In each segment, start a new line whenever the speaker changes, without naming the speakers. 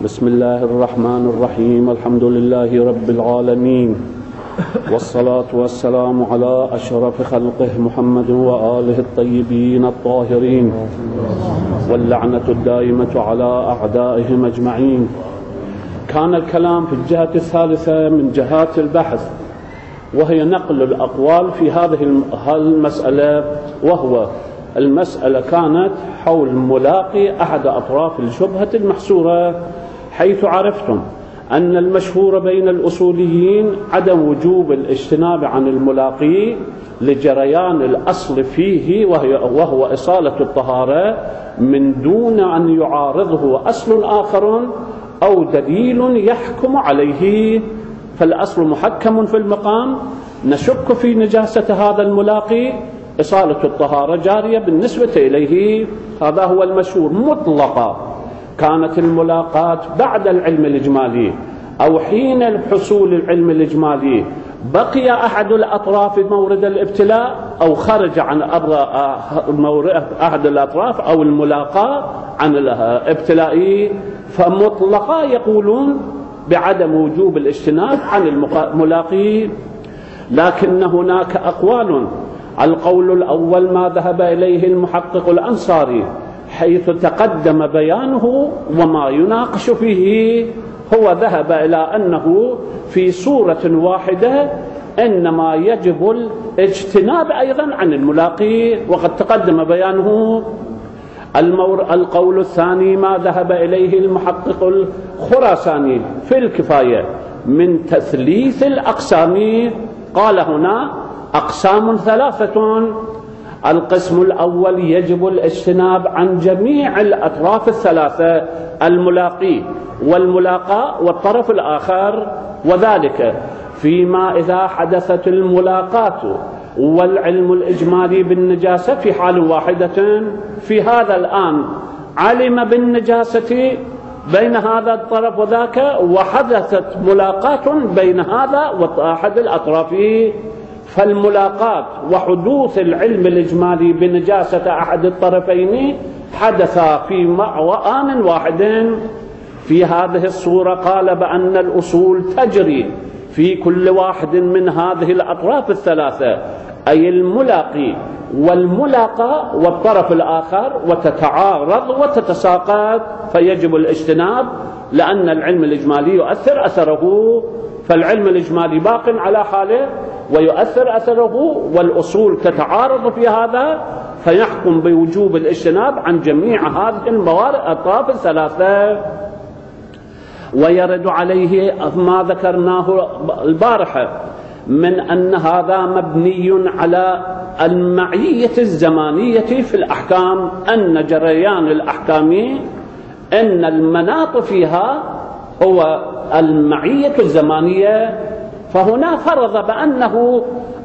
بسم الله الرحمن الرحيم. الحمد لله رب العالمين، والصلاة والسلام على أشرف خلقه محمد وآله الطيبين الطاهرين، واللعنة الدائمة على أعدائهم أجمعين. كان الكلام في الجهة الثالثة من جهات البحث، وهي نقل الأقوال في هذه المسألة، وهو المسألة كانت حول ملاقي أحد أطراف الشبهة المحصورة، حيث عرفتم أن المشهور بين الأصوليين عدم وجوب الاجتناب عن الملاقي لجريان الأصل فيه، وهو إصالة الطهارة، من دون أن يعارضه أصل آخر أو دليل يحكم عليه. فالأصل محكم في المقام، نشك في نجاسة هذا الملاقي، إصالة الطهارة جارية بالنسبة إليه، هذا هو المشهور مطلقا. كانت الملاقات بعد العلم الإجمالي أو حين حصول العلم الإجمالي، بقي أحد الأطراف مورد الابتلاء أو خرج عن أحد الأطراف أو الملاقاة عن الابتلاء، فمطلقا يقولون بعدم وجوب الاجتناب عن الملاقي. لكن هناك أقوال. القول الأول ما ذهب إليه المحقق الأنصاري، حيث تقدم بيانه وما يناقش فيه، هو ذهب إلى أنه في صورة واحدة إنما يجب الاجتناب أيضا عن الملاقي، وقد تقدم بيانه. القول الثاني ما ذهب إليه المحقق الخراساني في الكفاية من تثليث الأقسام، قال هنا أقسام ثلاثة. القسم الأول يجب الاجتناب عن جميع الأطراف الثلاثة، الملاقي والملاقاة والطرف الآخر، وذلك فيما إذا حدثت الملاقاة والعلم الإجمالي بالنجاسة في حال واحدة. في هذا الآن علم بالنجاسة بين هذا الطرف وذاك، وحدثت ملاقاة بين هذا وأحد الأطراف، فالملاقاة وحدوث العلم الإجمالي بنجاسة أحد الطرفين حدثا في آن واحد. في هذه الصورة قال بأن الأصول تجري في كل واحد من هذه الأطراف الثلاثة، أي الملاقي والملاقى والطرف الآخر، وتتعارض وتتساقط، فيجب الاجتناب، لأن العلم الإجمالي يؤثر أثره، فالعلم الإجمالي باق على حاله ويؤثر أثره، والأصول تتعارض في هذا، فيحكم بوجوب الاجتناب عن جميع هذه الأطراف الثلاثة. ويرد عليه ما ذكرناه البارحة من أن هذا مبني على المعية الزمانية في الأحكام، أن جريان الأحكام أن المناط فيها هو المعية الزمانية. فهنا فرض بأنه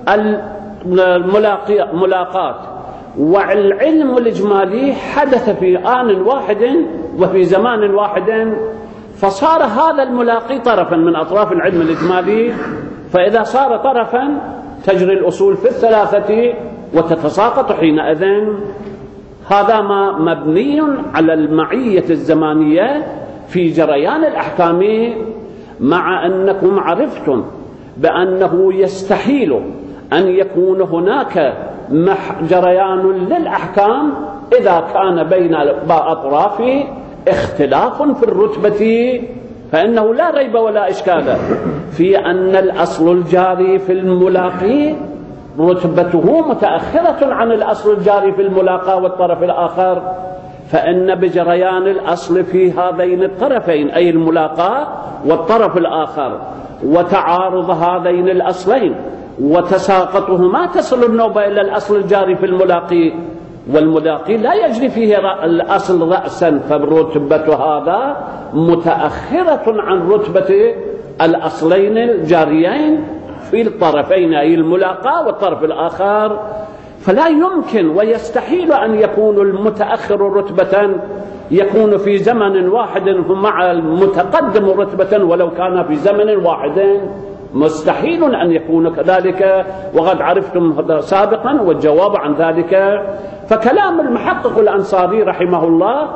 الملاقات والعلم الإجمالي حدث في آن واحد وفي زمان واحد، فصار هذا الملاقي طرفا من أطراف العلم الإجمالي، فإذا صار طرفا تجري الأصول في الثلاثة وتتساقط حينئذ. هذا ما مبني على المعية الزمانية في جريان الأحكام، مع أنكم عرفتم بأنه يستحيل أن يكون هناك جريان للأحكام إذا كان بين الأطراف اختلاف في الرتبة، فإنه لا ريب ولا إشكال في أن الأصل الجاري في الملاقي رتبته متأخرة عن الأصل الجاري في الملاقاة والطرف الآخر، فإن بجريان الأصل في هذين الطرفين، أي الملاقاة والطرف الآخر، وتعارض هذين الأصلين وتساقطهما، تصل النوبة إلى الأصل الجاري في الملاقي، والملاقي لا يجري فيه الأصل رأسا، فرتبة هذا متأخرة عن رتبة الأصلين الجاريين في الطرفين، أي الملاقاة والطرف الآخر. فلا يمكن ويستحيل أن يكون المتأخر رتبة يكون في زمن واحد مع المتقدم رتبة ولو كان في زمن واحد، مستحيل أن يكون كذلك، وقد عرفتم سابقا والجواب عن ذلك. فكلام المحقق الأنصاري رحمه الله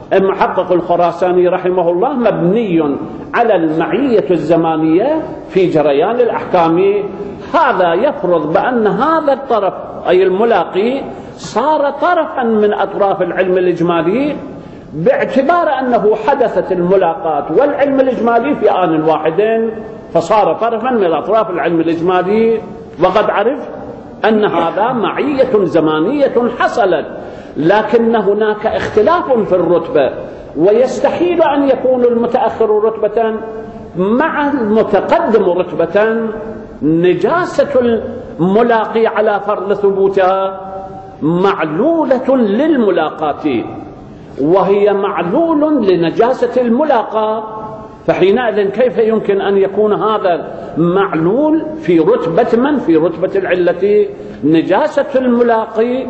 المحقق الخراساني رحمه الله مبني على المعية الزمانية في جريان الأحكام. هذا يفرض بأن هذا الطرف أي الملاقي صار طرفا من أطراف العلم الإجمالي، باعتبار أنه حدثت الملاقات والعلم الإجمالي في آن واحد، فصار طرفا من أطراف العلم الإجمالي. وقد عرف أن هذا معية زمانية حصلت، لكن هناك اختلاف في الرتبة، ويستحيل أن يكون المتأخر رتبة مع المتقدم رتبة. نجاسة الملاقي على فرض ثبوتها معلولة للملاقاة، وهي معلول لنجاسة الملاقى، فحينئذ كيف يمكن أن يكون هذا معلول في رتبة من؟ في رتبة العلة. نجاسة الملاقي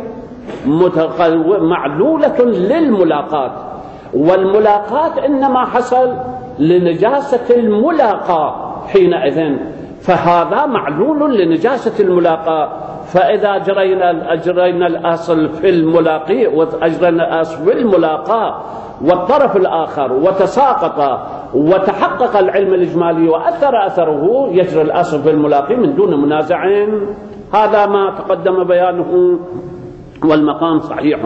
معلولة للملاقات، والملاقات إنما حصل لنجاسة الملاقى حينئذ، فهذا معلول لنجاسة الملاقى. فإذا أجرينا الأصل في الملاقي وأجرينا الأصل في الملاقى والطرف الآخر وتساقط وتحقق العلم الإجمالي وأثر أثره، يجري الأصل في الملاقي من دون منازع. هذا ما تقدم بيانه والمقام صحيح.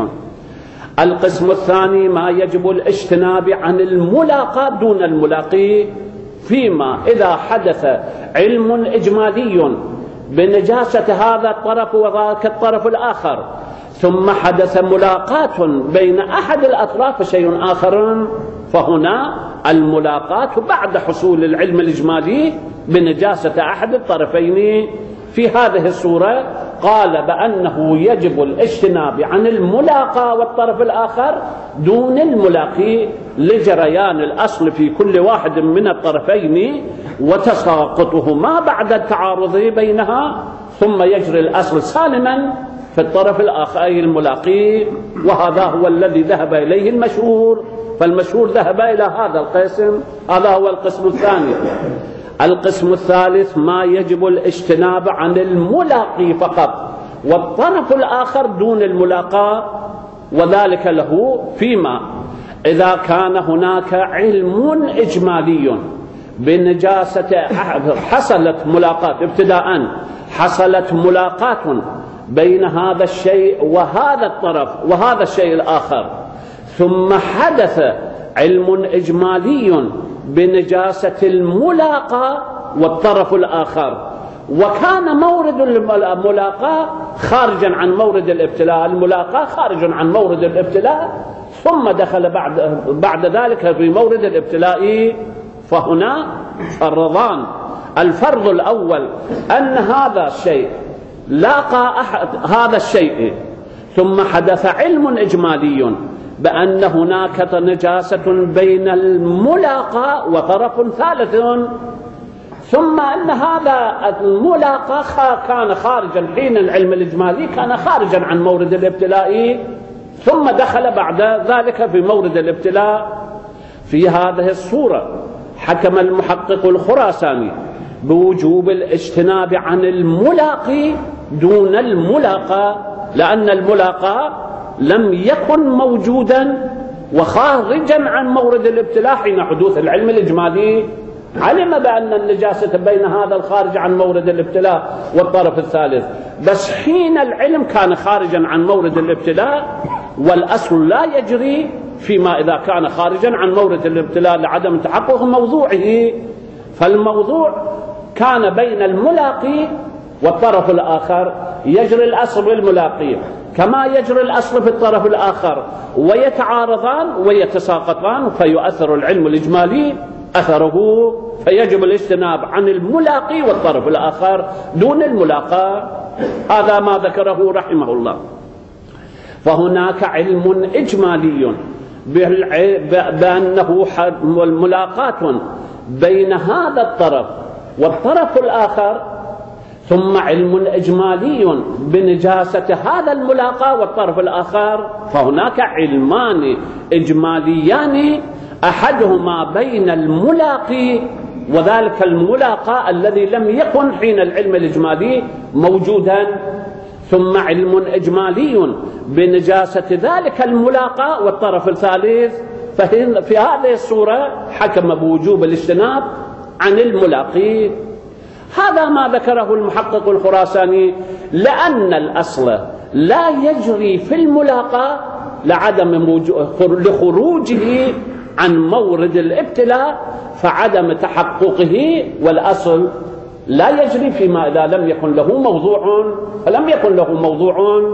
القسم الثاني ما يجب الاجتناب عن الملاقى دون الملاقي، فيما إذا حدث علم إجمالي بنجاسة هذا الطرف وذاك الطرف الآخر، ثم حدث ملاقاة بين أحد الأطراف شيء آخر، فهنا الملاقاة بعد حصول العلم الإجمالي بنجاسة أحد الطرفين. في هذه الصورة قال بأنه يجب الاجتناب عن الملاقى والطرف الآخر دون الملاقي لجريان الأصل في كل واحد من الطرفين وتساقطهما بعد التعارض بينها، ثم يجري الأصل سالما في الطرف الآخر أي الملاقي. وهذا هو الذي ذهب إليه المشهور، فالمشهور ذهب إلى هذا القسم. هذا هو القسم الثاني. القسم الثالث ما يجب الاجتناب عن الملاقي فقط والطرف الآخر دون الملاقى، وذلك له فيما إذا كان هناك علم إجمالي بنجاسة حصلت ملاقاة ابتداء، حصلت ملاقاة بين هذا الشيء وهذا الطرف وهذا الشيء الآخر، ثم حدث علم إجمالي بنجاسة الملاقى والطرف الآخر، وكان مورد الملاقى خارجا عن مورد الابتلاء، الملاقى خارج عن مورد الابتلاء، ثم دخل بعد ذلك في مورد الابتلاء، فهنا فرضان. الفرض الأول أن هذا الشيء لاقى أحد هذا الشيء، ثم حدث علم إجمالي بأن هناك نجاسة بين الملاقى وطرف ثالث، ثم أن هذا الملاقى كان خارجا حين العلم الإجمالي كان خارجا عن مورد الابتلاء، ثم دخل بعد ذلك في مورد الابتلاء. في هذه الصورة حكم المحقق الخراساني بوجوب الاجتناب عن الملاقي دون الملاقى، لأن الملاقى لم يكن موجودا وخارجا عن مورد الابتلاء حين حدوث العلم الإجمالي. علم بأن النجاسة بين هذا الخارج عن مورد الابتلاء والطرف الثالث، بس حين العلم كان خارجا عن مورد الابتلاء، والأصل لا يجري فيما إذا كان خارجا عن مورد الابتلاء لعدم تحقق موضوعه. فالموضوع كان بين الملاقي والطرف الآخر، يجري الأصل بالملاقي كما يجري الأصل في الطرف الآخر، ويتعارضان ويتساقطان، فيؤثر العلم الإجمالي أثره، فيجب الاجتناب عن الملاقي والطرف الآخر دون الملاقى. هذا ما ذكره رحمه الله. فهناك علم إجمالي بأنه ملاقاة بين هذا الطرف والطرف الآخر، ثم علم إجمالي بنجاسة هذا الملاقى والطرف الآخر، فهناك علمان إجماليان أحدهما بين الملاقي وذلك الملاقى الذي لم يكن حين العلم الإجمالي موجودا، ثم علم إجمالي بنجاسة ذلك الملاقى والطرف الثالث، في هذه الصورة حكم بوجوب الاجتناب عن الملاقي. هذا ما ذكره المحقق الخراساني، لأن الأصل لا يجري في الملاقاة لخروجه عن مورد الابتلاء فعدم تحققه، والأصل لا يجري فيما إذا لم يكن له موضوع فلم يكن له موضوع.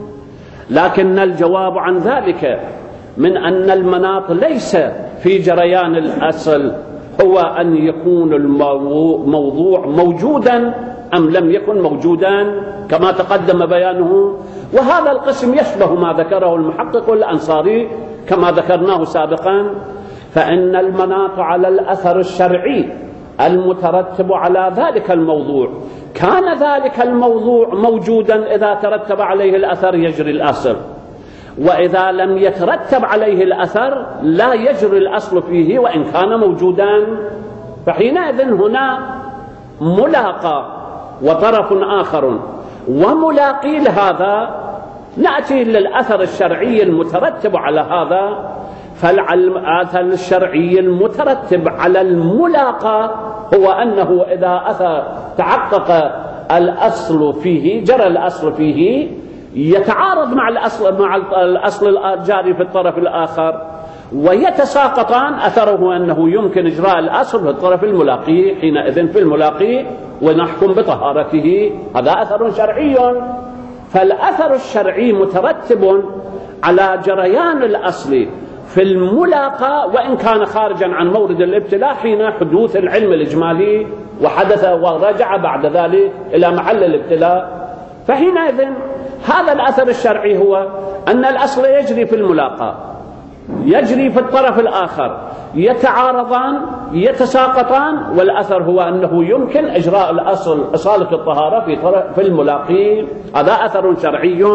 لكن الجواب عن ذلك من أن المناط ليس في جريان الأصل هو أن يكون الموضوع موجودا أم لم يكن موجودا كما تقدم بيانه. وهذا القسم يشبه ما ذكره المحقق الأنصاري كما ذكرناه سابقا، فإن المناط على الأثر الشرعي المترتب على ذلك الموضوع، كان ذلك الموضوع موجودا إذا ترتب عليه الأثر يجري الأصل، وإذا لم يترتب عليه الأثر لا يجري الأصل فيه وإن كان موجودا. فحينئذ هنا ملاقى وطرف آخر وملاقي لهذا، نأتي للأثر الشرعي المترتب على هذا. فالأثر الشرعي المترتب على الملاقى هو أنه إذا تحقق الأصل فيه جرى الأصل فيه يتعارض مع الأصل الجاري في الطرف الآخر ويتساقطان. أثره أنه يمكن إجراء الأصل في الطرف الملاقي، حينئذ في الملاقي ونحكم بطهارته، هذا أثر شرعي. فالأثر الشرعي مترتب على جريان الأصل في الملاقى وإن كان خارجا عن مورد الابتلاء حين حدوث العلم الإجمالي وحدث ورجع بعد ذلك إلى محل الابتلاء. فحينئذ هذا الأثر الشرعي هو أن الأصل يجري في الملاقى، يجري في الطرف الآخر، يتعارضان يتساقطان، والأثر هو أنه يمكن إجراء الأصل إصالة الطهارة في الملاقي، هذا أثر شرعي.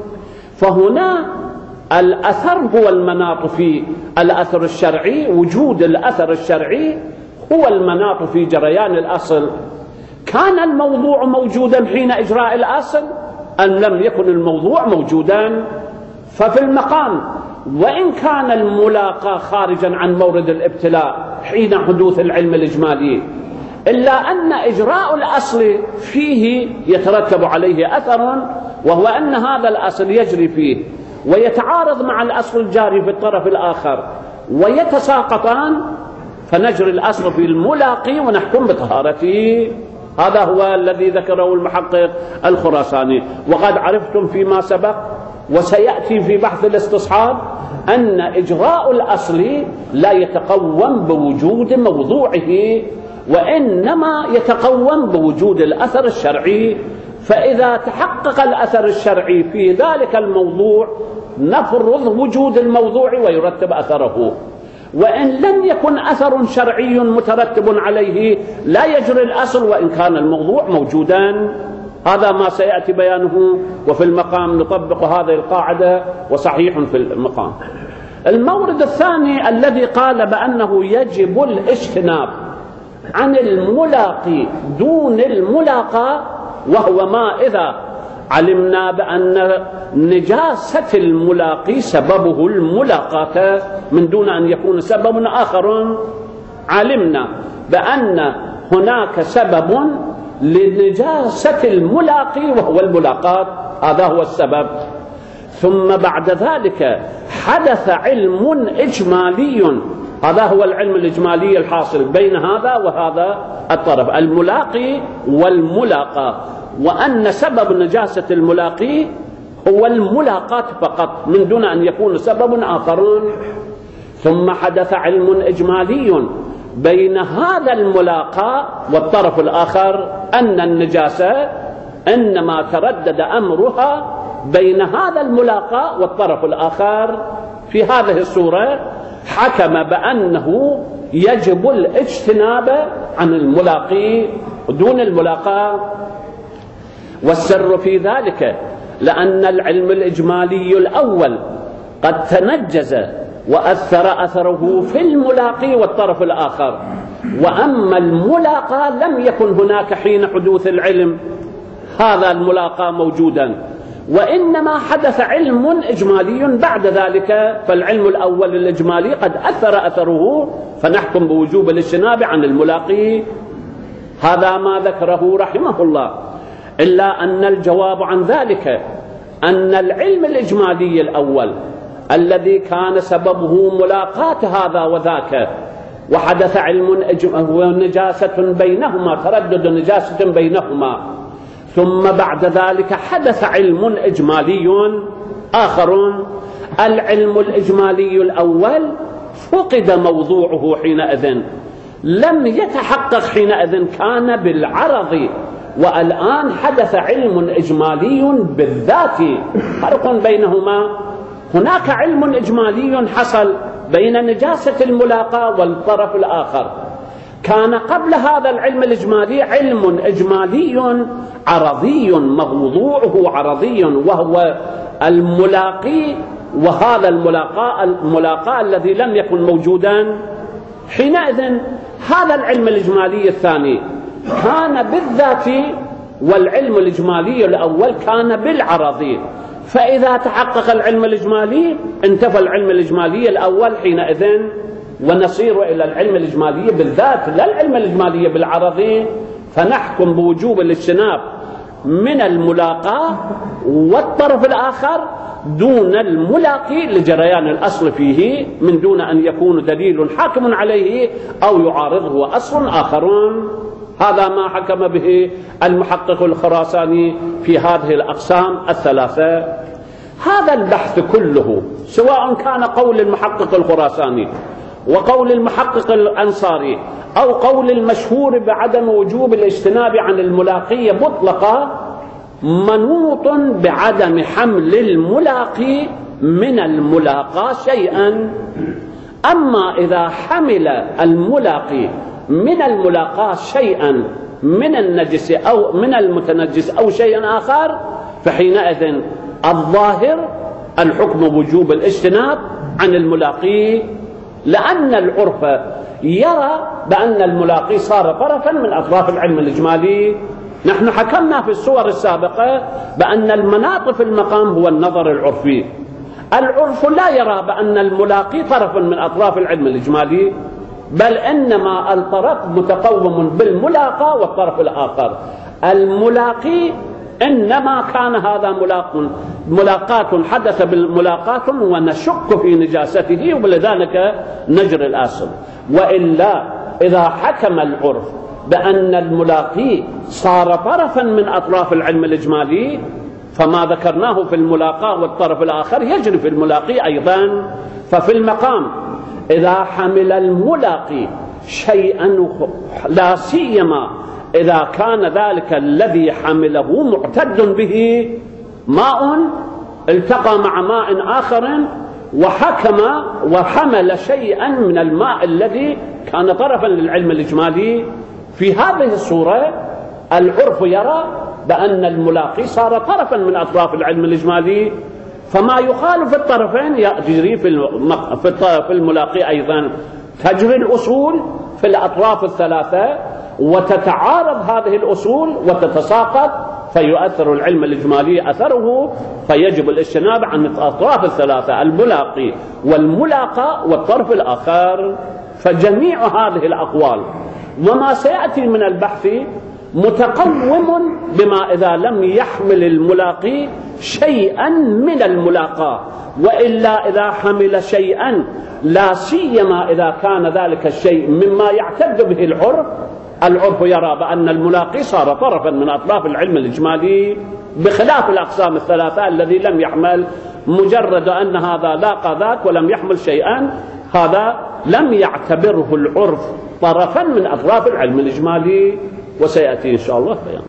فهنا الأثر هو المناط في الأثر الشرعي، وجود الأثر الشرعي هو المناط في جريان الأصل. كان الموضوع موجودا حين إجراء الأصل أم لم يكن الموضوع موجودا. ففي المقام وإن كان الملاقى خارجا عن مورد الابتلاء حين حدوث العلم الإجمالي، إلا أن إجراء الأصل فيه يترتب عليه أثر، وهو أن هذا الأصل يجري فيه ويتعارض مع الأصل الجاري في الطرف الآخر ويتساقطان، فنجري الأصل في الملاقي ونحكم بطهارته. هذا هو الذي ذكره المحقق الخراساني. وقد عرفتم فيما سبق وسيأتي في بحث الاستصحاب أن إجراء الأصل لا يتقوم بوجود موضوعه، وإنما يتقوم بوجود الأثر الشرعي. فإذا تحقق الأثر الشرعي في ذلك الموضوع نفرض وجود الموضوع ويرتب أثره، وإن لم يكن أثر شرعي مترتب عليه لا يجري الأصل وإن كان الموضوع موجودا. هذا ما سيأتي بيانه، وفي المقام نطبق هذه القاعدة وصحيح في المقام. المورد الثاني الذي قال بأنه يجب الاجتناب عن الملاقي دون الملاقى، وهو ما إذا علمنا بأن نجاسة الملاقي سببه الملاقاة من دون أن يكون سبب آخر، علمنا بأن هناك سبب لنجاسة الملاقي وهو الملاقاة، هذا هو السبب. ثم بعد ذلك حدث علم إجمالي، هذا هو العلم الإجمالي الحاصل بين هذا وهذا الطرف الملاقي والملاقى، وأن سبب نجاسة الملاقي هو الملاقاة فقط من دون أن يكون سبب آخر. ثم حدث علم إجمالي بين هذا الملاقى والطرف الآخر أن النجاسة إنما تردد أمرها بين هذا الملاقى والطرف الآخر. في هذه الصورة حكم بأنه يجب الاجتناب عن الملاقي دون الملاقاة. والسر في ذلك لأن العلم الإجمالي الأول قد تنجز وأثر أثره في الملاقي والطرف الآخر، وأما الملاقى لم يكن هناك حين حدوث العلم هذا الملاقى موجودا، وإنما حدث علم إجمالي بعد ذلك، فالعلم الأول الإجمالي قد أثر أثره فنحكم بوجوب الاجتناب عن الملاقي. هذا ما ذكره رحمه الله، إلا أن الجواب عن ذلك أن العلم الإجمالي الأول الذي كان سببه ملاقاة هذا وذاك وحدث علم ونجاسة بينهما، تردد نجاسة بينهما، ثم بعد ذلك حدث علم إجمالي آخر. العلم الإجمالي الأول فقد موضوعه حينئذ، لم يتحقق حينئذ، كان بالعرض، والآن حدث علم إجمالي بالذات، فرق بينهما. هناك علم إجمالي حصل بين نجاسة الملاقاة والطرف الآخر، كان قبل هذا العلم الإجمالي علم إجمالي عرضي موضوعه عرضي، وهو الملاقي، وهذا الملاقاة الذي لم يكن موجودا حينئذ. هذا العلم الإجمالي الثاني كان بالذات، والعلم الإجمالي الأول كان بالعرض، فإذا تحقق العلم الإجمالي انتفى العلم الإجمالي الأول حينئذ، ونصير إلى العلم الإجمالي بالذات لا العلم الإجمالي بالعرض، فنحكم بوجوب الاجتناب من الملاقاة والطرف الآخر دون الملاقي لجريان الأصل فيه، من دون أن يكون دليل حاكم عليه أو يعارضه أصل آخرون. هذا ما حكم به المحقق الخراساني في هذه الأقسام الثلاثة. هذا البحث كله سواء كان قول المحقق الخراساني وقول المحقق الأنصاري أو قول المشهور بعدم وجوب الاجتناب عن الملاقي مطلقة، منوط بعدم حمل الملاقي من الملاقى شيئا. أما إذا حمل الملاقي من الملاقاة شيئا من النجس أو من المتنجس أو شيئا آخر، فحينئذ الظاهر الحكم وجوب الاجتناب عن الملاقي، لأن العرف يرى بأن الملاقي صار طرفا من أطراف العلم الإجمالي. نحن حكمنا في الصور السابقة بأن المناط في المقام هو النظر العرفي. العرف لا يرى بأن الملاقي طرفا من أطراف العلم الإجمالي، بل إنما الطرف متقوم بالملاقاة والطرف الآخر. الملاقي إنما كان هذا ملاقاة حدث بالملاقاة ونشك في نجاسته، ولذلك نجري الأصل. وإلا إذا حكم العرف بأن الملاقي صار طرفا من أطراف العلم الإجمالي، فما ذكرناه في الملاقاة والطرف الآخر يجري في الملاقي أيضا. ففي المقام إذا حمل الملاقي شيئا، لا سيما إذا كان ذلك الذي حمله معتد به ماء التقى مع ماء آخر وحكم وحمل شيئا من الماء الذي كان طرفا للعلم الإجمالي، في هذه الصورة العرف يرى بأن الملاقي صار طرفا من أطراف العلم الإجمالي، فما يخالف الطرفين يجري في الملاقي أيضا. تجري الأصول في الأطراف الثلاثة وتتعارض هذه الأصول وتتساقط، فيؤثر العلم الإجمالي أثره، فيجب الاجتناب عن الأطراف الثلاثة، الملاقي والملاقى والطرف الآخر. فجميع هذه الأقوال وما سيأتي من البحث متقوم بما إذا لم يحمل الملاقي شيئا من الملاقاة، وإلا إذا حمل شيئا، لا سيما إذا كان ذلك الشيء مما يعتد به العرف يرى بأن الملاقي صار طرفا من أطراف العلم الإجمالي، بخلاف الأقسام الثلاثة الذي لم يحمل، مجرد أن هذا لاقى ذاك ولم يحمل شيئا، هذا لم يعتبره العرف طرفا من أطراف العلم الإجمالي. وسيأتي إن شاء الله بيان.